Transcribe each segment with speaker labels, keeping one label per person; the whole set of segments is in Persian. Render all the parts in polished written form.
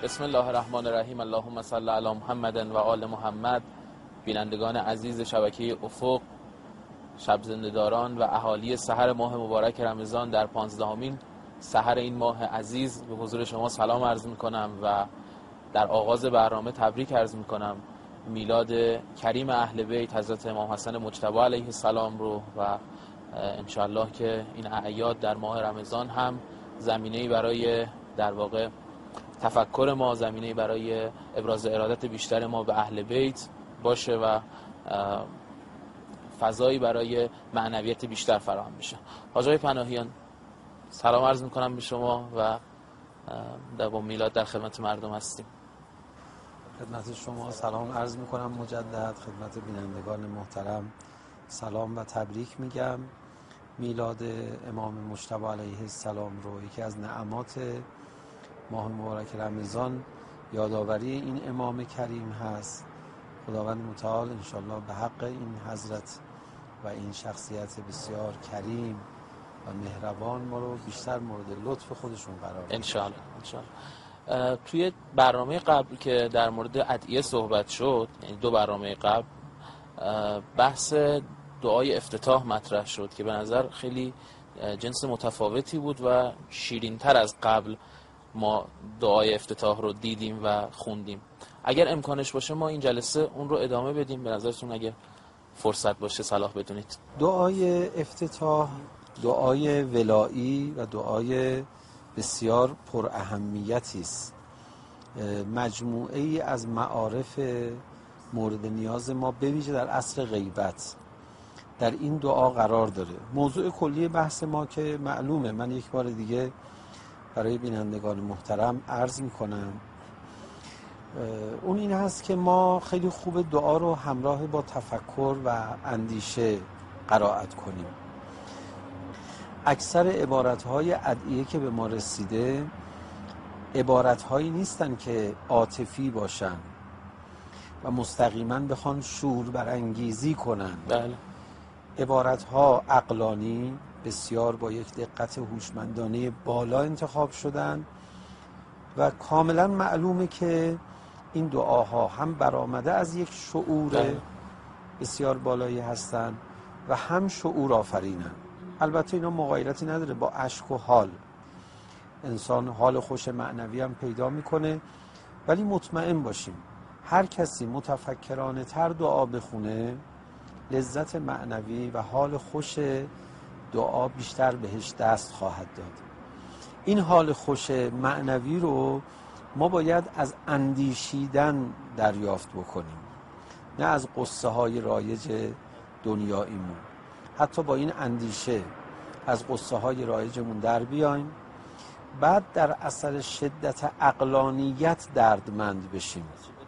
Speaker 1: بسم الله الرحمن الرحیم. اللهم صل علی محمد و آل محمد. بینندگان عزیز شبکه افق، شب زنده‌داران و اهالی سحر ماه مبارک رمضان در 15مین سحر این ماه عزیز به حضور شما سلام عرض می‌کنم و در آغاز برنامه تبریک عرض می‌کنم میلاد کریم اهل بیت حضرت امام حسن مجتبی علیه السلام رو و انشالله که این اعیاد در ماه رمضان هم زمینه‌ای برای در واقع تفکر ما، زمینه‌ای برای ابراز ارادت بیشتر ما به اهل بیت باشه و فضایی برای معنویت بیشتر فراهم بشه. حاج آقای پناهیان سلام عرض میکنم به شما و با میلاد در خدمت مردم هستیم.
Speaker 2: خدمت شما سلام عرض میکنم مجدد، خدمت بینندگان محترم سلام و تبریک میگم. میلاد امام مجتبی علیه السلام رو یکی از نعمات ماه مبارک رمضان یادآوری این امام کریم هست. خداوند متعال انشالله به حق این حضرت و این شخصیت بسیار کریم و مهربان ما رو بیشتر مورد لطف خودشون قرار بده
Speaker 1: انشالله. توی برنامه قبل که در مورد ادعیه صحبت شد، یعنی 2 برنامه قبل، بحث دعای افتتاح مطرح شد که به نظر خیلی جنس متفاوتی بود و شیرین‌تر از قبل ما دعای افتتاح رو دیدیم و خوندیم. اگر امکانش باشه ما این جلسه اون رو ادامه بدیم. به نظرتون اگر فرصت باشه صلاح بدونید.
Speaker 2: دعای افتتاح دعای ولایی و دعای بسیار پر اهمیتی است، مجموعه ای از معارف مورد نیاز ما به ویژه در عصر غیبت در این دعا قرار داره. موضوع کلی بحث ما که معلومه، من یک بار دیگه برای بینندگان محترم عرض میکنم، اون این هست که ما خیلی خوب دعا رو همراه با تفکر و اندیشه قرائت کنیم. اکثر عبارتهای ادعیه که به ما رسیده عبارتهایی نیستن که عاطفی باشن و مستقیما بخوان شور برانگیزی کنن.
Speaker 1: بله.
Speaker 2: عبارتها عقلانی بسیار با یک دقت هوشمندانه بالا انتخاب شدن و کاملا معلومه که این دعاها هم برآمده از یک شعور بسیار بالایی هستن و هم شعور آفرینن. البته اینا مغایرتی نداره با اشک و حال، انسان حال خوش معنوی هم پیدا میکنه، ولی مطمئن باشیم هر کسی متفکرانه تر دعا بخونه لذت معنوی و حال خوش دعا بیشتر بهش دست خواهد داد. این حال خوش معنوی رو ما باید از اندیشیدن دریافت بکنیم، نه از قصه های رایج دنیاییمون. حتی با این اندیشه از قصه های رایجمون در بیایم، بعد در اثر شدت عقلانیت دردمند بشیم.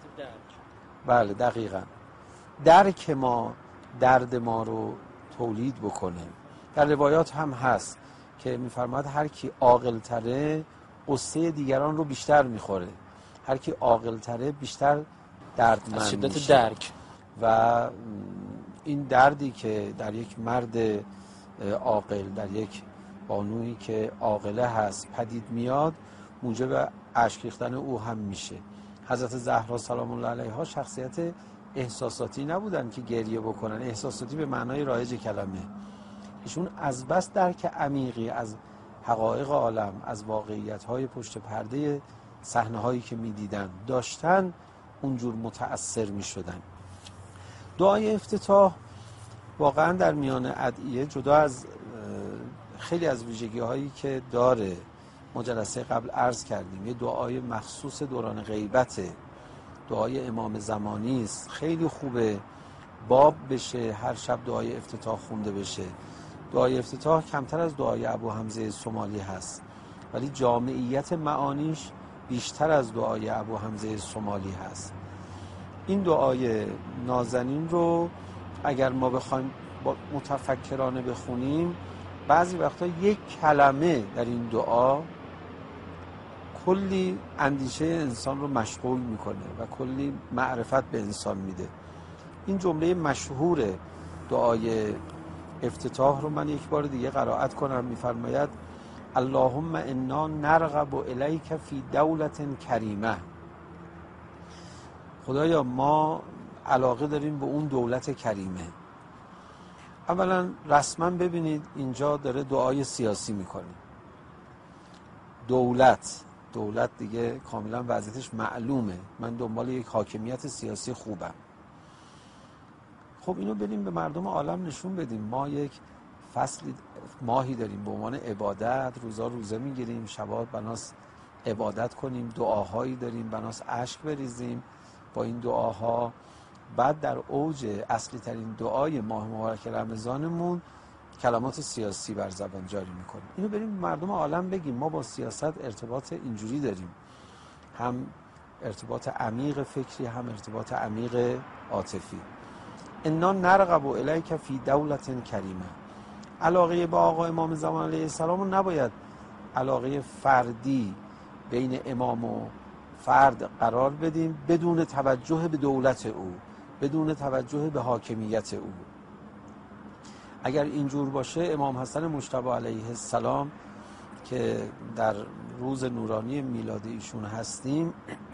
Speaker 2: بله دقیقاً، درک ما درد ما رو تولید بکنه. در روایات هم هست که میفرماد هر کی عاقل تره قصه دیگران رو بیشتر میخوره، هر کی عاقل تره بیشتر دردمند
Speaker 1: از شدت
Speaker 2: میشه.
Speaker 1: درک
Speaker 2: و این دردی که در یک مرد عاقل، در یک بانویی که عاقله هست پدید میاد، موجب اشک ریختن او هم میشه. حضرت زهرا سلام الله علیها شخصیت احساساتی نبودن که گریه بکنن، احساساتی به معنای رایج کلمه. ایشون از بس درک عمیقی از حقایق عالم، از واقعیت‌های پشت پرده صحنه‌هایی که می‌دیدن داشتن، اونجور متأثر می‌شدن. دعای افتتاح واقعا در میان ادعیه جدا از خیلی از ویژگی‌هایی که داره، ما جلسه قبل عرض کردیم، یه دعای مخصوص دوران غیبته، دعای امام زمانی است. خیلی خوبه باب بشه، هر شب دعای افتتاح خونده بشه. دعای افتتاح کمتر از دعای ابو حمزه سومالی هست، ولی جامعیت معانیش بیشتر از دعای ابو حمزه سومالی هست. این دعای نازنین رو اگر ما بخوایم با متفکرانه بخونیم، بعضی وقتا یک کلمه در این دعا کلی اندیشه انسان رو مشغول میکنه و کلی معرفت به انسان میده. این جمله مشهور دعای افتتاح رو من یک بار دیگه قرائت کنم. میفرماید اللهم انا نرغب الیک فی دولت کریمه. خدایا ما علاقه داریم به اون دولت کریمه. اولا رسما ببینید اینجا داره دعای سیاسی میکنه. دولت دیگه کاملا وضعیتش معلومه. من دنبال یک حاکمیت سیاسی خوبم. خب اینو بریم به مردم عالم نشون بدیم. ما یک فصلی ماهی داریم به عنوان عبادت، روزه میگیریم، شبا بناس عبادت کنیم، دعاهایی داریم بناس اشک بریزیم با این دعاها. بعد در اوج اصلی ترین دعای ماه مبارک رمضانمون کلمات سیاسی بر زبان جاری میکنیم. اینو بریم مردم عالم بگیم ما با سیاست ارتباط اینجوری داریم، هم ارتباط عمیق فکری، هم ارتباط عمیق عاطفی. انا نرغب الیک فی دولت کریمه. علاقه با آقا امام زمان علیه السلام نباید علاقه فردی بین امام و فرد قرار بدیم بدون توجه به دولت او، بدون توجه به حاکمیت او. اگر اینجور باشه امام حسن مجتبی علیه السلام که در روز نورانی میلاد ایشون هستیم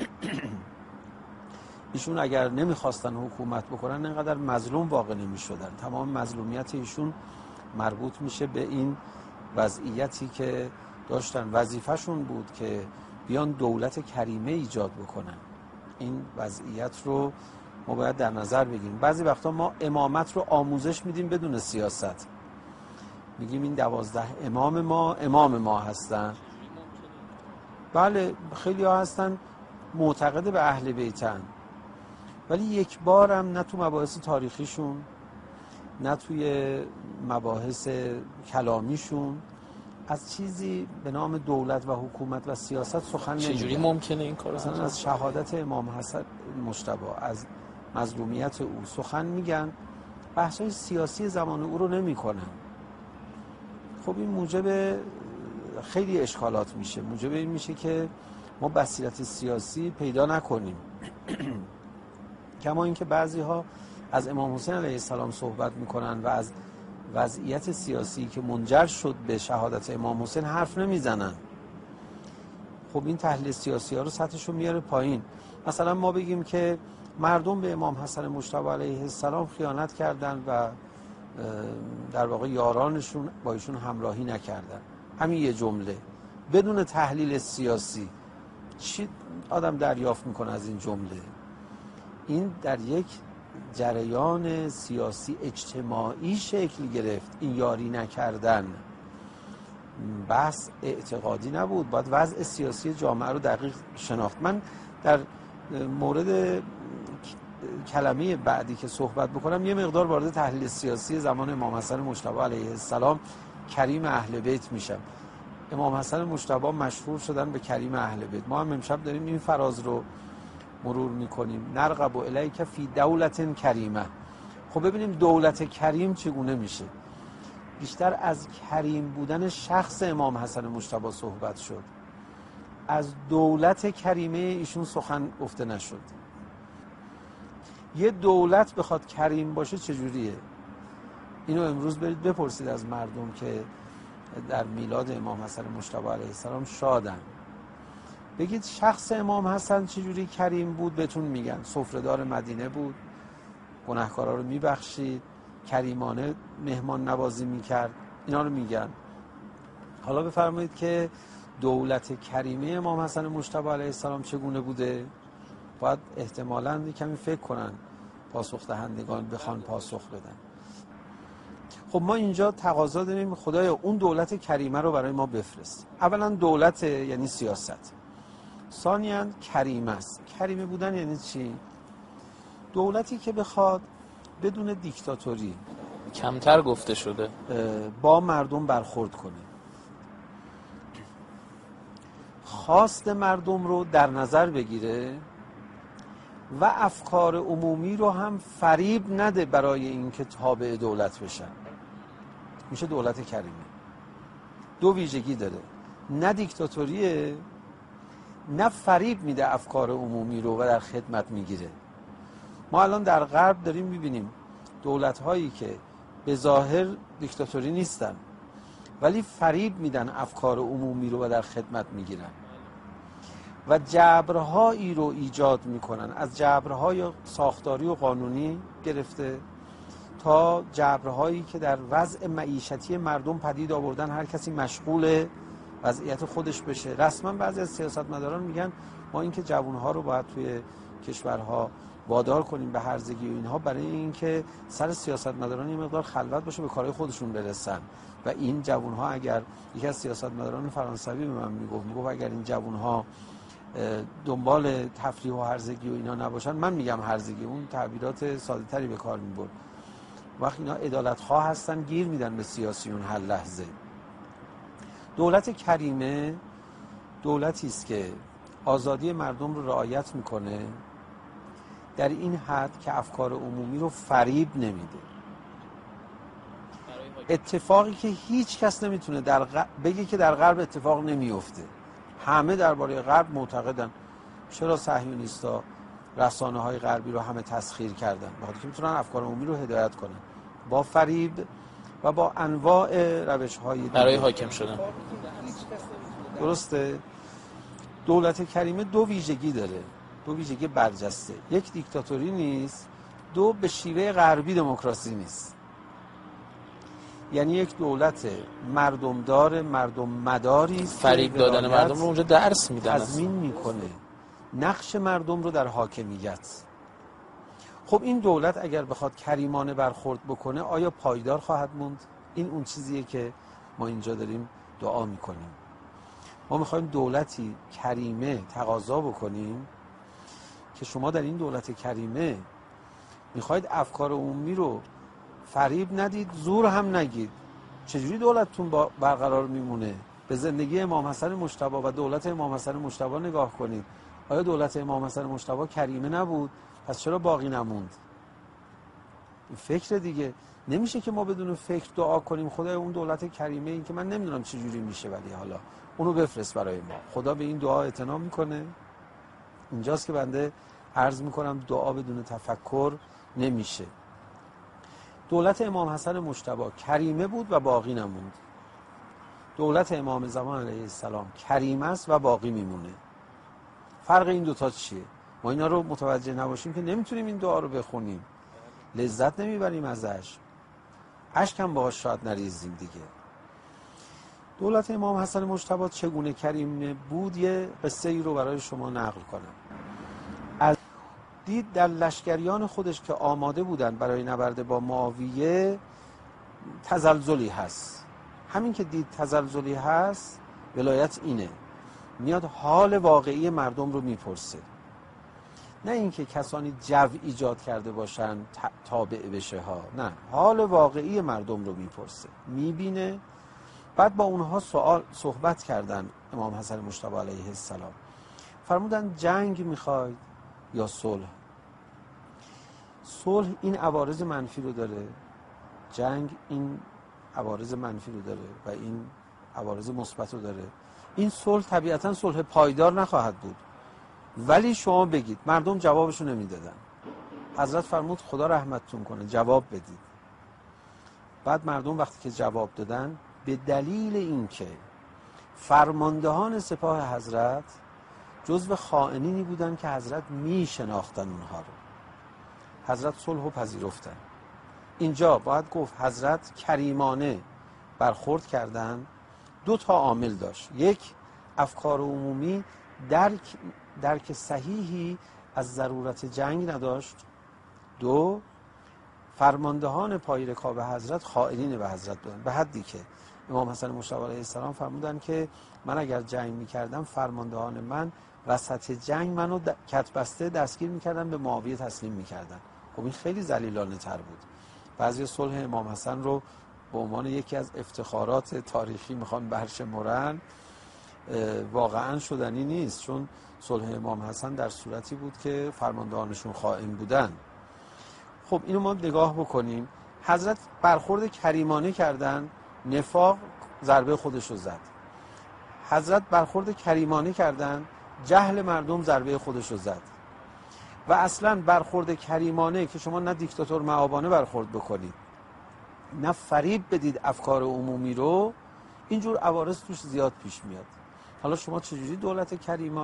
Speaker 2: ایشون اگر نمیخواستن حکومت بکنن اینقدر مظلوم واقع نمیشدن. تمام مظلومیت ایشون مربوط میشه به این وضعیتی که داشتن. وظیفه‌شون بود که بیان دولت کریمه ایجاد بکنن. این وضعیت رو ما باید در نظر بگیریم. بعضی وقتا ما امامت رو آموزش میدیم بدون سیاست. میگیم این 12 امام ما هستن. بله خیلی ها هستن معتقد به اهل بیتن، ولی یک بار هم نه تو مباحث تاریخیشون نه توی مباحث کلامیشون از چیزی به نام دولت و حکومت و سیاست سخن نمیگن.
Speaker 1: چجوری ممکنه این کار؟
Speaker 2: مثلا از شهادت امام حسن مجتبی، از مظلومیت او سخن میگن، بحث‌های سیاسی زمان او رو نمی‌کنن. خب این موجب خیلی اشکالات میشه. موجب این میشه که ما بصیرت سیاسی پیدا نکنیم. کما اینکه بعضی‌ها از امام حسین علیه السلام صحبت میکنن و از وضعیت سیاسی که منجر شد به شهادت امام حسین حرف نمیزنن. خب این تحلیل سیاسی ها رو سطحش رو میاره پایین. مثلا ما بگیم که مردم به امام حسن مجتبی علیه السلام خیانت کردن و در واقع یارانشون با ایشون همراهی نکردن، همین یه جمله بدون تحلیل سیاسی چی آدم دریافت میکنه از این جمله؟ این در یک جریان سیاسی اجتماعی شکل گرفت. این یاری نکردن بحث اعتقادی نبود، باید وضع سیاسی جامعه رو دقیق شناخت. من در مورد کلمه بعدی که صحبت بکنم یه مقدار وارد تحلیل سیاسی زمان امام حسن مجتبی علیه السلام کریم اهل بیت میشم. امام حسن مجتبی مشهور شدن به کریم اهل بیت. ما هم امشب داریم این فراز رو مرور میکنیم، نرغب الیک فی دولت کریمه. خب ببینیم دولت کریم چگونه میشه. بیشتر از کریم بودن شخص امام حسن مجتبی صحبت شد، از دولت کریمه ایشون سخن گفته نشد. یه دولت بخواد کریم باشه چجوریه؟ اینو امروز برید بپرسید از مردم که در میلاد امام حسن مجتبی علیه السلام شادن. بگید شخص امام حسن چجوری کریم بود، بهتون میگن سفره‌دار مدینه بود، گناهکارا رو میبخشید، کریمانه مهمان نوازی میکرد، اینا رو میگن. حالا بفرمایید که دولت کریمه امام حسن مجتبی علیه السلام چگونه بوده؟ باید احتمالاً کمی فکر کنن پاسخ دهندگان بخوان پاسخ بدن. خب ما اینجا تقاضا داریم خدایا اون دولت کریمه رو برای ما بفرست. اولا دولت یعنی سیاست، ثانیاً کریمه است. کریمه بودن یعنی چی؟ دولتی که بخواد بدون دیکتاتوری،
Speaker 1: کمتر گفته شده،
Speaker 2: با مردم برخورد کنه، خواست مردم رو در نظر بگیره و افکار عمومی رو هم فریب نده برای اینکه تابع دولت بشن، میشه دولت کریمه. دو ویژگی داره، نه دیکتاتوریه نه فریب میده افکار عمومی رو و در خدمت میگیره. ما الان در غرب داریم میبینیم دولت هایی که به ظاهر دیکتاتوری نیستن ولی فریب میدن افکار عمومی رو و در خدمت میگیرن و جبرهایی رو ایجاد میکنن، از جبرهای ساختاری و قانونی گرفته تا جبرهایی که در وضع معیشتی مردم پدید آوردن، هر کسی مشغول وضعیت خودش بشه. رسما بعضی از سیاستمداران میگن ما اینکه جوانها رو باید توی کشورها وادار کنیم به هرزگی و اینها برای اینکه سر سیاستمداران یه مقدار خلوت باشه، به کارهای خودشون برسن. و این جوانها، اگر یکی از سیاستمداران فرانسوی به من میگفت اگر این جوانها دنبال تفریح و هرزگی و اینا نباشن، من میگم هرزگی، اون تعبیرات ساده تری به کار میبرد، وقتی اینا عدالتخواه هستن گیر میدن به سیاسیون هر لحظه. دولت کریمه دولتی است که آزادی مردم رو رعایت میکنه در این حد که افکار عمومی رو فریب نمیده. اتفاقی که هیچ کس نمیتونه بگه که در غرب اتفاق نمیفته. همه درباره غرب معتقدن. چرا صهیونیستا رسانه‌های غربی رو همه تسخیر کردن؟ بخاطر که میتونن افکار عمومی رو هدایت کنن با فریب و با انواع روش‌های دیگه
Speaker 1: برای حاکم شدن.
Speaker 2: درسته؟ دولت کریمه دو ویژگی داره، دو ویژگی برجسته. یک، دیکتاتوری نیست، دو، به شیوه غربی دموکراسی نیست. یعنی یک دولت مردمدار، مردم مداری است،
Speaker 1: فریب دادن مردم رو اونجا درس میدن،
Speaker 2: تضمین میکنه نقش مردم رو در حاکمیت. خب این دولت اگر بخواد کریمانه برخورد بکنه آیا پایدار خواهد موند؟ این اون چیزیه که ما اینجا داریم دعا میکنیم. ما میخوایم دولتی کریمه تقاضا بکنیم که شما در این دولت کریمه میخواید افکار عمومی رو فریب ندید، زور هم نگید. چجوری دولتتون برقرار میمونه؟ به زندگی امام حسن مجتبی و دولت امام حسن مجتبی نگاه کنید. آیا دولت امام حسن مجتبی کریمه نبود؟ پس چرا باقی نموند؟ این فکر دیگه. نمیشه که ما بدون فکر دعا کنیم خدای اون دولت کریمه، این که من نمیدونم چجوری میشه ولی حالا اونو بفرست برای ما. خدا به این دعا اعتنا میکنه. اینجاست که بنده عرض میکنم دعا بدون تفکر نمیشه. دولت امام حسن مجتبی کریمه بود و باقی نموند. دولت امام زمان علیه السلام کریمه است و باقی میمونه. فرق این دوتا چیه؟ ما اینا رو متوجه نباشیم که نمیتونیم این دعا رو بخونیم، لذت نمیبریم ازش، اشک هم باهاش شاید نریزیم دیگه. دولت امام حسن مجتبی چگونه کریمه بود یه قصه ای رو برای شما نقل کنم. از دید در لشکریان خودش که آماده بودن برای نبرد با معاویه تزلزلی هست. همین که دید تزلزلی هست، ولایت اینه، میاد حال واقعی مردم رو میپرسه، نه اینکه کسانی جو ایجاد کرده باشن تابع بشه ها، نه، حال واقعی مردم رو میپرسه، میبینه. بعد با اونها صحبت کردن. امام حسن مجتبی علیه السلام فرمودن جنگ میخواید یا صلح؟ صلح این عوارض منفی رو داره، جنگ این عوارض منفی رو داره و این عوارض مثبت رو داره. این صلح طبیعتا صلح پایدار نخواهد بود. ولی شما بگید. مردم جوابشو نمیدادن. حضرت فرمود خدا رحمتتون کنه جواب بدید. بعد مردم وقتی که جواب دادن، به دلیل اینکه فرماندهان سپاه حضرت جزو خائنینی بودن که حضرت میشناختن اونها رو، حضرت صلحو پذیرفتن. اینجا باید گفت حضرت کریمانه برخورد کردن. دو تا عامل داشت. یک، افکار عمومی درک صحیحی از ضرورت جنگ نداشت. دو، فرماندهان پای رکاب حضرت خائنین به حضرت بودن، به حدی که امام حسن مجتبی علیه السلام فرمودن که من اگر جنگ میکردم فرماندهان من وسط جنگ منو کتبسته دستگیر میکردن، به معاویه تسلیم میکردن. خب این خیلی ذلیلانه تر بود. بعضی صلح امام حسن رو به عنوان یکی از افتخارات تاریخی میخوان برشمرن، واقعا شدنی نیست، چون صلح امام حسن در صورتی بود که فرماندهانشون خائن بودن. خب اینو ما نگاه بکنیم. حضرت برخورد کریمانه کردن، نفاق ضربه خودش رو زد. حضرت برخورد کریمانه کردن، جهل مردم ضربه خودش رو زد. و اصلا برخورد کریمانه که شما نه دیکتاتور مآبانه برخورد بکنید، نه فریب بدید افکار عمومی رو، اینجور عوارض توش زیاد پیش میاد. حالا شما چجوری دولت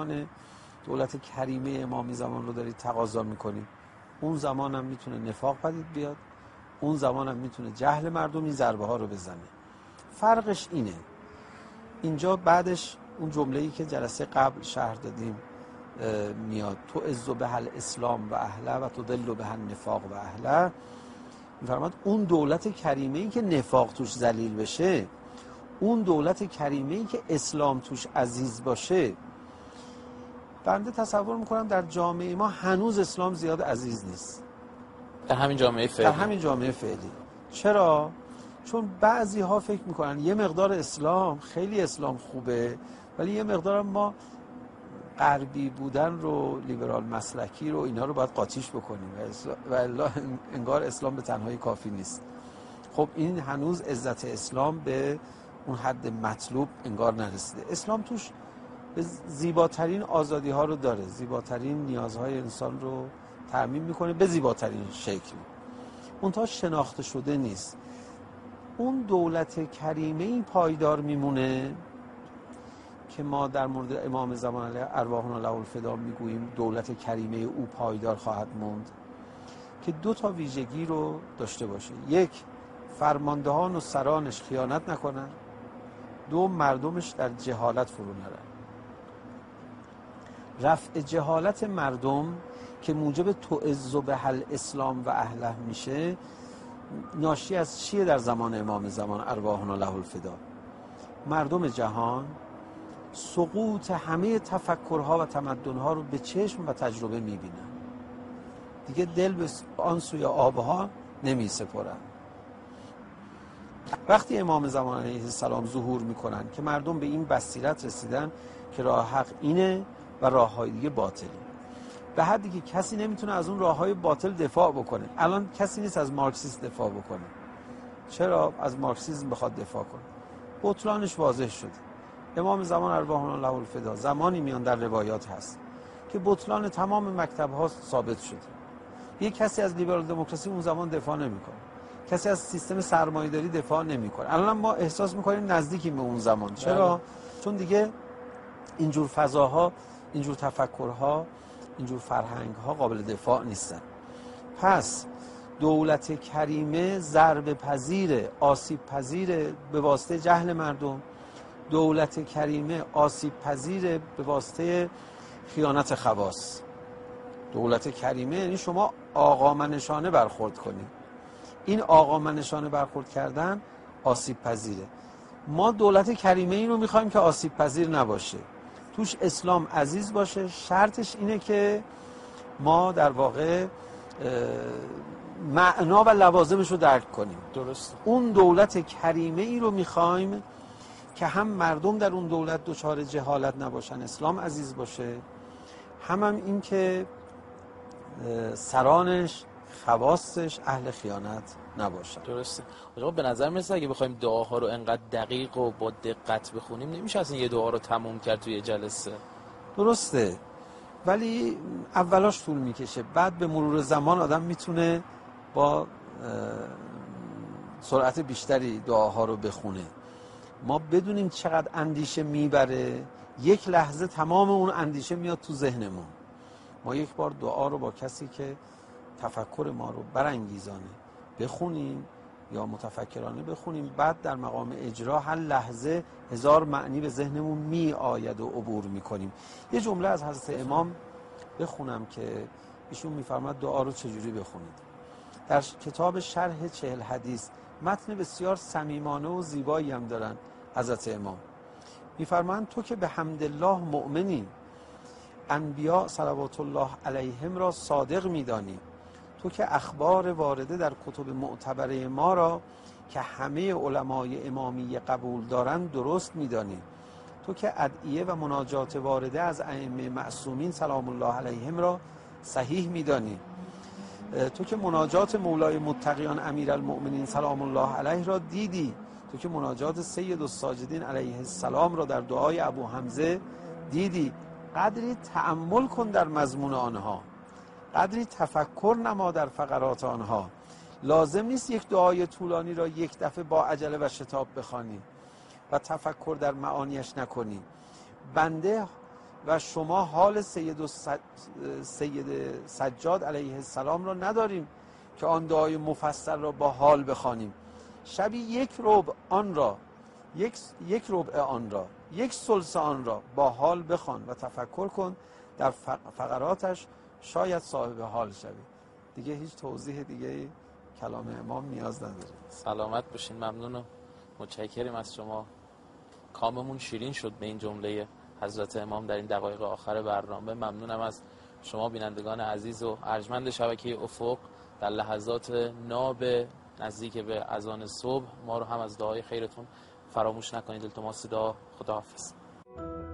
Speaker 2: کریمه امامی زمان رو دارید تقاضا میکنید؟ اون زمان هم میتونه نفاق پدید بیاد، اون زمان هم میتونه جهل مردم این ضربه ها رو بزنه. فرقش اینه، اینجا بعدش اون جمله‌ای که جلسه قبل شرح دادیم میاد، تو عز به الاسلام و اهله و تو دل به النفاق و اهله. میفرماد اون دولت کریمه‌ای که نفاق توش ذلیل بشه، اون دولت کریمه‌ای که اسلام توش عزیز باشه. بنده تصور میکنم در جامعه ما هنوز اسلام زیاد عزیز نیست،
Speaker 1: در همین جامعه فعلی. چرا؟ چون بعضی ها فکر میکنن یه مقدار اسلام، خیلی اسلام خوبه، ولی یه مقدار ما غربی بودن رو، لیبرال مسلکی رو، اینا رو باید قاطیش بکنیم و الا انگار اسلام به تنهایی کافی نیست. خب این هنوز عزت اسلام به اون حد مطلوب انگار نرسیده. اسلام توش زیباترین آزادی ها رو داره، زیباترین نیازهای انسان رو تأمین میکنه به زیباترین شکل. اونتا شناخته شده نیست. اون دولت کریمه این پایدار میمونه که ما در مورد امام زمان علیه ارواحنا له الفدا میگوییم دولت کریمه او پایدار خواهد موند که 2 تا ویژگی رو داشته باشه: 1 فرماندهان و سرانش خیانت نکنن، 2 مردمش در جهالت فرو نرن. رفع جهالت مردم که موجب تعز به الاسلام و اهله میشه، ناشی از چیه در زمان امام زمان ارواحنا له الفدا؟ مردم جهان سقوط همه تفکرها و تمدنها رو به چشم و تجربه میبینن، دیگه دل به آن سوی آبها نمی سپرن. وقتی امام زمان علیه السلام ظهور میکنن که مردم به این بصیرت رسیدن که راه حق اینه و راههای دیگه باطله، به حدی که کسی نمیتونه از اون راههای باطل دفاع بکنه. الان کسی نیست از مارکسیسم دفاع بکنه. چرا از مارکسیسم بخواد دفاع کنه؟ بطلانش واضح شده. امام زمان ارواحنا له الفدا زمانی میان در روایات هست که بطلان تمام مکتب‌ها ثابت شده. یک کسی از لیبرال دموکراسی اون زمان دفاع نمیکنه، کسی از سیستم سرمایه‌داری دفاع نمیکنه. الان ما احساس میکنیم نزدیکیم به اون زمان. چرا؟ چون دیگه اینجور فضاها، اینجور تفکرها، اینجور فرهنگ‌ها قابل دفاع نیستن. پس دولت کریمه ضربه پذیره، آسیب پذیره به واسطه جهل مردم. دولت کریمه آسیب پذیره به واسطه خیانت خواص. دولت کریمه یعنی شما آقامنشانه برخورد کنید. این آقامنشانه برخورد کردن آسیب پذیره. ما دولت کریمه این رو میخوایم که آسیب پذیر نباشه، توش اسلام عزیز باشه. شرطش اینه که ما در واقع معنا و لوازمش رو درک کنیم. درست.
Speaker 2: اون دولت کریمه ای رو میخوایم که هم مردم در اون دولت دچار جهالت نباشن، اسلام عزیز باشه، هم این که سرانش، خواصش اهل خیانت نباشن.
Speaker 1: درسته. آقا به نظر میاد اگه بخوایم دعاها رو انقدر دقیق و با دقت بخونیم نمیشه اصلا یه دعا رو تموم کرد توی جلسه.
Speaker 2: درسته، ولی اولاش طول میکشه، بعد به مرور زمان آدم میتونه با سرعت بیشتری دعاها رو بخونه. ما بدونیم چقدر اندیشه میبره، یک لحظه تمام اون اندیشه میاد تو ذهنمون. ما یک بار دعا رو با کسی که تفکر ما رو برانگیزانه بخونیم یا متفکرانه بخونیم، بعد در مقام اجرا هر لحظه 1000 معنی به ذهنمون می آید و عبور میکنیم. یه جمله از حضرت امام بخونم که ایشون میفرماد دعا رو چجوری بخونید. در کتاب شرح 40 حدیث متن بسیار صمیمانه و زیبایی هم دارن حضرت امام. میفرمایند تو که به حمدالله مؤمنی، انبیاء صلوات الله علیهم را صادق میدانی، تو که اخبار وارده در کتب معتبره ما را که همه علمای امامی قبول دارند درست میدانی، تو که ادعیه و مناجات وارده از ائمه معصومین سلام الله علیهم را صحیح میدانی، تو که مناجات مولای متقیان امیرالمؤمنین سلام الله علیه را دیدی، تو که مناجات سید الساجدین علیه السلام را در دعای ابو حمزه دیدی، قدری تأمل کن در مضمون آنها، قدری تفکر نما در فقرات آنها. لازم نیست یک دعای طولانی را یک دفعه با عجله و شتاب بخوانی. و تفکر در معانیش نکنی، بنده و شما حال سید سجاد علیه السلام را نداریم که آن دعای مفصل را با حال بخوانیم. شبی یک ربع آن را، یک ربع آن را، یک ثلث آن را با حال بخوان و تفکر کن در فقراتش، شاید صاحب حال شوی. دیگه هیچ توضیح دیگه کلام امام نیاز نداره.
Speaker 1: سلامت باشین، ممنون و متشکریم از شما. کاممون شیرین شد به این جمله حضرت امام در این دقایق آخر برنامه. ممنونم از شما بینندگان عزیز و ارجمند شبکه افق. در لحظات ناب نزدیک به اذان صبح ما رو هم از دعای خیرتون فراموش نکنید. التماس دعا. خداحافظ.